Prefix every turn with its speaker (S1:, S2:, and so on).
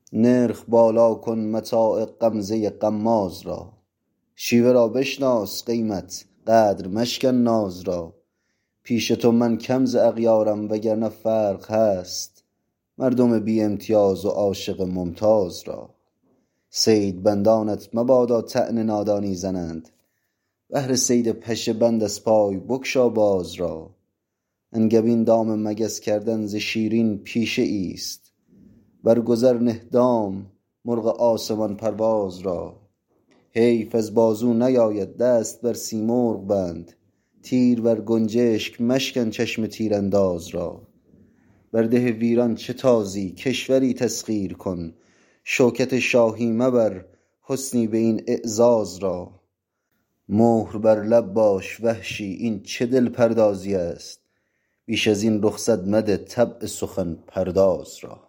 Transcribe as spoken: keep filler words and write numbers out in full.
S1: نرخ بالا کن متاع غمزه غماز را. شیوه را بشناس قیمت قدر مشکن ناز را. پیش تو من کم ز اغیارم وگرنه فرق هست مردم بی امتیاز و عاشق ممتاز را. صید بندانت مبادا طعن نادانی زنند، بهر صید پشه بند از پای بگشا باز را. انگبین دام مگس کردن ز شیرین پیشه ایست، بر گذر نه دام مرغ آسمان پرواز را. حیف از بازو نیاید دست بر سیمرغ بند، تیر بر گنجشک مشکن چشم تیرانداز را. بر ده ویران چه تازی کشوری تسخیر کن، شوکت شاهی مبر حسنی به این اعزاز را. مهر بر لب باش وحشی این چه دل پردازی است، بیش از این رخصت مده طبع سخن پرداز را.